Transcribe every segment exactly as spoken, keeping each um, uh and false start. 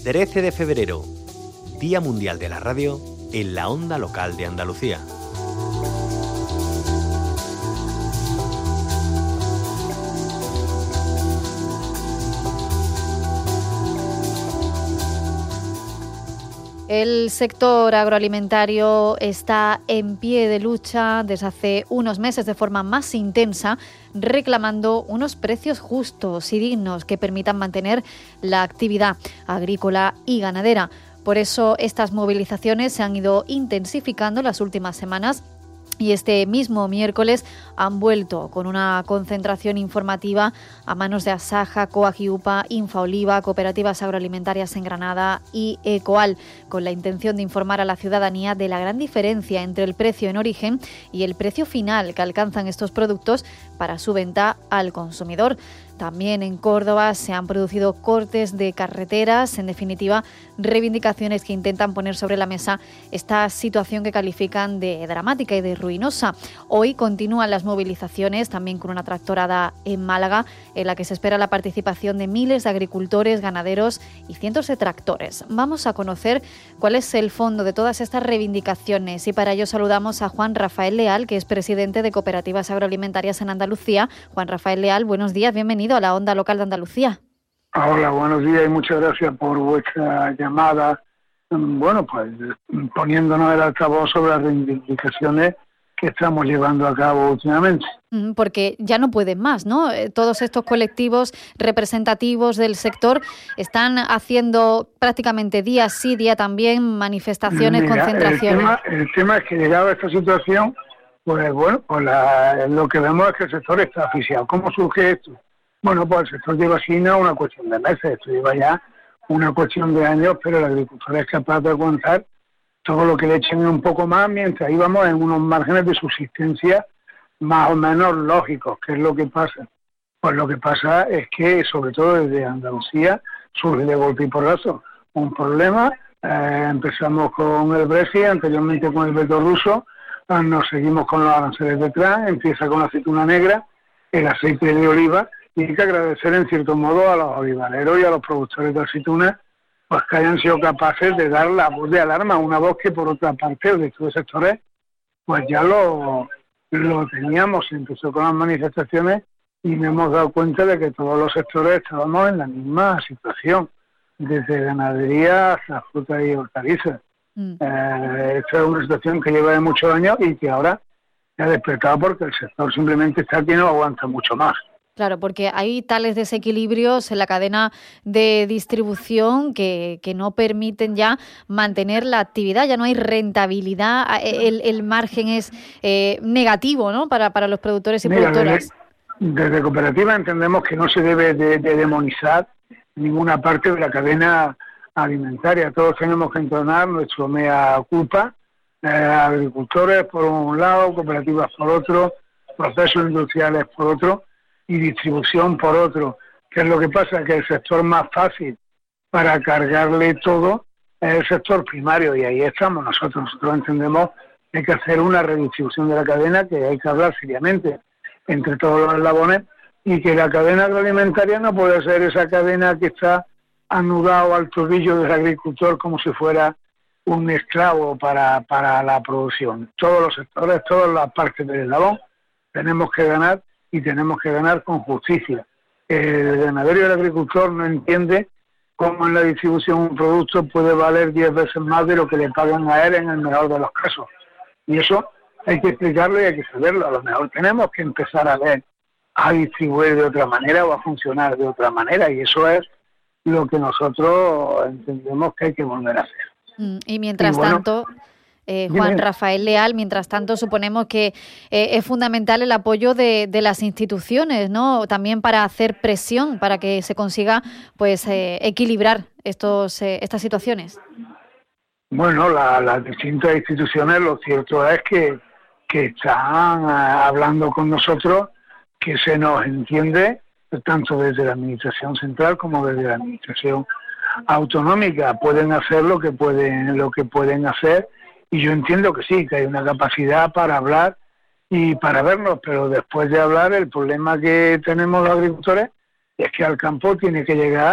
trece de febrero, Día Mundial de la Radio en la onda local de Andalucía. El sector agroalimentario está en pie de lucha desde hace unos meses de forma más intensa, reclamando unos precios justos y dignos que permitan mantener la actividad agrícola y ganadera. Por eso estas movilizaciones se han ido intensificando las últimas semanas y este mismo miércoles han vuelto con una concentración informativa a manos de Asaja, Coag y UPA, Infaoliva, Cooperativas Agroalimentarias en Granada y Ecoal, con la intención de informar a la ciudadanía de la gran diferencia entre el precio en origen y el precio final que alcanzan estos productos para su venta al consumidor. También en Córdoba se han producido cortes de carreteras, en definitiva, reivindicaciones que intentan poner sobre la mesa esta situación que califican de dramática y de ruinosa. Hoy continúan las movilizaciones, también con una tractorada en Málaga, en la que se espera la participación de miles de agricultores, ganaderos y cientos de tractores. Vamos a conocer cuál es el fondo de todas estas reivindicaciones y para ello saludamos a Juan Rafael Leal, que es presidente de Cooperativas Agroalimentarias en Andalucía. Juan Rafael Leal, buenos días, bienvenido a la onda local de Andalucía. Hola, buenos días y muchas gracias por vuestra llamada. Bueno, pues poniéndonos el altavoz sobre las reivindicaciones que estamos llevando a cabo últimamente. Porque ya no pueden más, ¿no? Todos estos colectivos representativos del sector están haciendo prácticamente día sí, día también manifestaciones, Mira, concentraciones. El tema, el tema es que llegado a esta situación, pues bueno, pues la, lo que vemos es que el sector está asfixiado. ¿Cómo surge esto? Bueno, pues el sector lleva así no una cuestión de meses, esto lleva ya una cuestión de años, pero el agricultor es capaz de aguantar todo lo que le echen un poco más, mientras íbamos en unos márgenes de subsistencia más o menos lógicos. ¿Qué es lo que pasa? Pues lo que pasa es que, sobre todo desde Andalucía, surge de golpe y porrazo un problema. Eh, empezamos con el Brexit, anteriormente con el veto ruso, nos seguimos con los aranceles detrás, empieza con la aceituna negra, el aceite de oliva, y hay que agradecer en cierto modo a los olivareros y a los productores de aceituna pues que hayan sido capaces de dar la voz de alarma, una voz que por otra parte el resto de sectores pues ya lo, lo teníamos. Empezó con las manifestaciones y nos hemos dado cuenta de que todos los sectores estábamos en la misma situación, desde ganadería hasta fruta y hortalizas. Mm. Eh, esta es una situación que lleva de muchos años y que ahora se ha despertado porque el sector simplemente está que no aguanta mucho más. Claro, porque hay tales desequilibrios en la cadena de distribución que, que no permiten ya mantener la actividad, ya no hay rentabilidad, el, el margen es eh, negativo, ¿no? para, para los productores y Mira, productoras. Desde, desde Cooperativa entendemos que no se debe de, de demonizar ninguna parte de la cadena alimentaria. Todos tenemos que entonar nuestro mea culpa, eh, agricultores por un lado, cooperativas por otro, procesos industriales por otro, y distribución por otro. ¿Qué es lo que pasa? Que el sector más fácil para cargarle todo es el sector primario y ahí estamos nosotros. Nosotros entendemos que hay que hacer una redistribución de la cadena, que hay que hablar seriamente entre todos los eslabones y que la cadena agroalimentaria no puede ser esa cadena que está anudado al tobillo del agricultor como si fuera un esclavo para, para la producción. Todos los sectores, todas las partes del eslabón tenemos que ganar y tenemos que ganar con justicia. El ganadero y el agricultor no entiende cómo en la distribución un producto puede valer diez veces más de lo que le pagan a él en el mejor de los casos. Y eso hay que explicarlo y hay que saberlo. A lo mejor tenemos que empezar a ver, a distribuir de otra manera o a funcionar de otra manera. Y eso es lo que nosotros entendemos que hay que volver a hacer. Y mientras y bueno, tanto... Eh, Juan Dime. Rafael Leal, mientras tanto suponemos que eh, es fundamental el apoyo de, de las instituciones, ¿no? También para hacer presión, para que se consiga pues eh, equilibrar estos eh, estas situaciones. Bueno, la, las distintas instituciones, lo cierto es que, que están uh, hablando con nosotros, que se nos entiende, tanto desde la administración central como desde la administración autonómica. Pueden hacer lo que pueden, lo que pueden hacer. Y yo entiendo que sí, que hay una capacidad para hablar y para vernos, pero después de hablar, el problema que tenemos los agricultores es que al campo tiene que llegar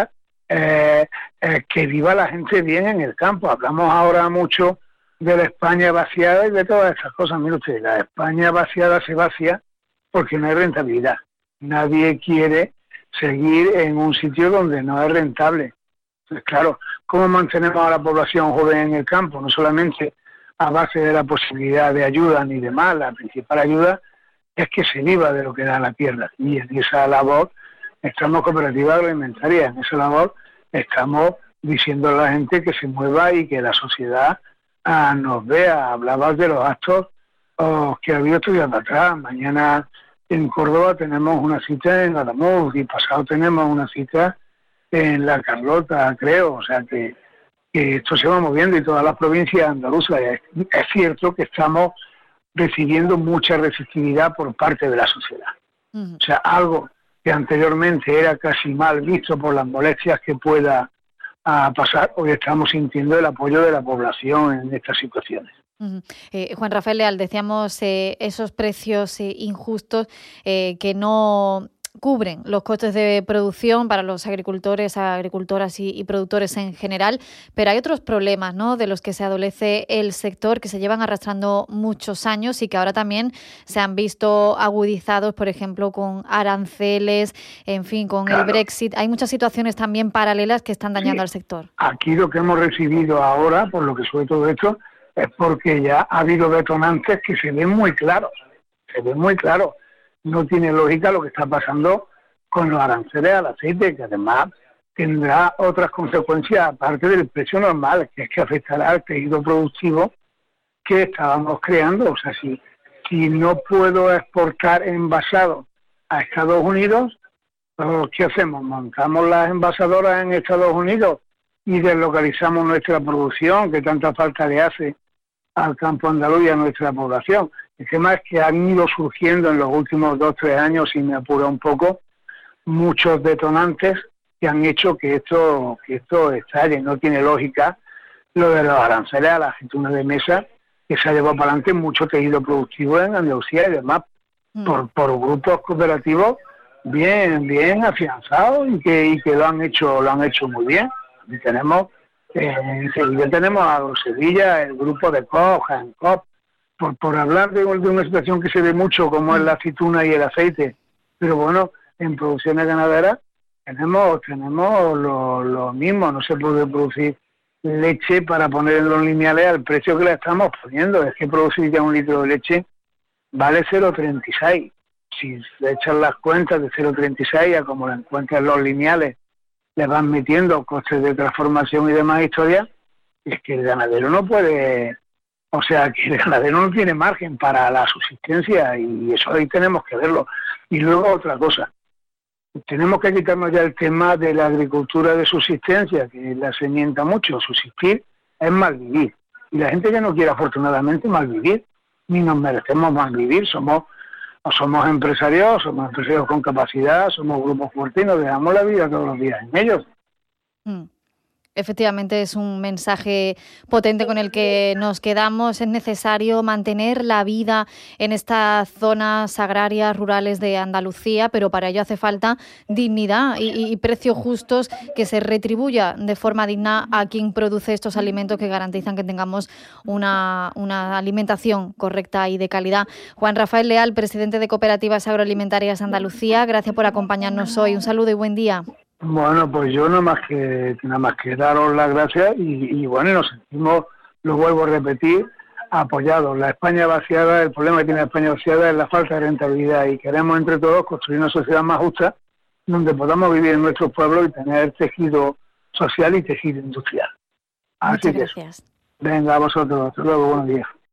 eh, eh, que viva la gente bien en el campo. Hablamos ahora mucho de la España vaciada y de todas estas cosas. Mire usted, la España vaciada se vacía porque no hay rentabilidad. Nadie quiere seguir en un sitio donde no es rentable. Entonces, claro, ¿cómo mantenemos a la población joven en el campo? No solamente a base de la posibilidad de ayuda ni de más, la principal ayuda es que se viva de lo que da la tierra. Y en esa labor estamos cooperativas agroalimentarias, en esa labor estamos diciendo a la gente que se mueva y que la sociedad ah, nos vea. Hablabas de los actos oh, que ha habido estudiando atrás. Mañana en Córdoba tenemos una cita en Adamuz y pasado tenemos una cita en La Carlota, creo. O sea que, que esto se va moviendo y todas las provincias andaluzas. Es, es cierto que estamos recibiendo mucha receptividad por parte de la sociedad. Uh-huh. O sea, algo que anteriormente era casi mal visto por las molestias que pueda a pasar, hoy estamos sintiendo el apoyo de la población en estas situaciones. Uh-huh. Eh, Juan Rafael Leal, decíamos eh, esos precios eh, injustos eh, que no cubren los costes de producción para los agricultores, agricultoras y, y productores en general, pero hay otros problemas, ¿no?, de los que se adolece el sector, que se llevan arrastrando muchos años y que ahora también se han visto agudizados, por ejemplo, con aranceles, en fin, con claro. el Brexit. Hay muchas situaciones también paralelas que están dañando sí. al sector. Aquí lo que hemos recibido ahora, por lo que sobre todo esto, es porque ya ha habido detonantes que se ven muy claros, se ven muy claros. No tiene lógica lo que está pasando con los aranceles al aceite, que además tendrá otras consecuencias aparte del precio normal, que es que afectará al tejido productivo que estábamos creando. O sea, si, si no puedo exportar envasado a Estados Unidos, ¿qué hacemos? ¿Montamos las envasadoras en Estados Unidos y deslocalizamos nuestra producción, que tanta falta le hace al campo andaluz y a nuestra población? El tema es que han ido surgiendo en los últimos dos, tres años, si me apura un poco, muchos detonantes que han hecho que esto que esto estalle. No tiene lógica lo de los aranceles a la aceituna de mesa, que se ha llevado para adelante mucho tejido productivo en Andalucía y demás, mm. por, por grupos cooperativos bien bien afianzados y que y que lo han hecho lo han hecho muy bien. Y tenemos eh, en Sevilla tenemos a Sevilla el grupo de Coja, en C O P, Por, por hablar de, de una situación que se ve mucho, como es la aceituna y el aceite. Pero bueno, en producciones ganaderas tenemos tenemos lo, lo mismo. No se puede producir leche para poner en los lineales al precio que le estamos poniendo. Es que producir ya un litro de leche vale cero coma treinta y seis. Si se echan las cuentas de cero coma treinta y seis a como le encuentran los lineales, le van metiendo costes de transformación y demás historias, es que el ganadero no puede... O sea, que el ganadero no tiene margen para la subsistencia y eso ahí tenemos que verlo. Y luego otra cosa, tenemos que quitarnos ya el tema de la agricultura de subsistencia, que la señenta mucho. Subsistir es malvivir. Y la gente ya no quiere afortunadamente malvivir, ni nos merecemos malvivir. Somos, somos empresarios, somos empresarios con capacidad, somos grupos fuertes y nos dejamos la vida todos los días en ellos. Mm. Efectivamente, es un mensaje potente con el que nos quedamos. Es necesario mantener la vida en estas zonas agrarias rurales de Andalucía, pero para ello hace falta dignidad y, y precios justos, que se retribuya de forma digna a quien produce estos alimentos que garantizan que tengamos una, una alimentación correcta y de calidad. Juan Rafael Leal, presidente de Cooperativas Agroalimentarias Andalucía, gracias por acompañarnos hoy. Un saludo y buen día. Bueno, pues yo nada más que nada más que daros las gracias y, y bueno, nos sentimos, lo vuelvo a repetir, apoyados. La España vaciada, el problema que tiene la España vaciada es la falta de rentabilidad y queremos entre todos construir una sociedad más justa donde podamos vivir en nuestros pueblos y tener tejido social y tejido industrial. Así Muchas gracias. Que, venga, a vosotros. Hasta luego, buenos días.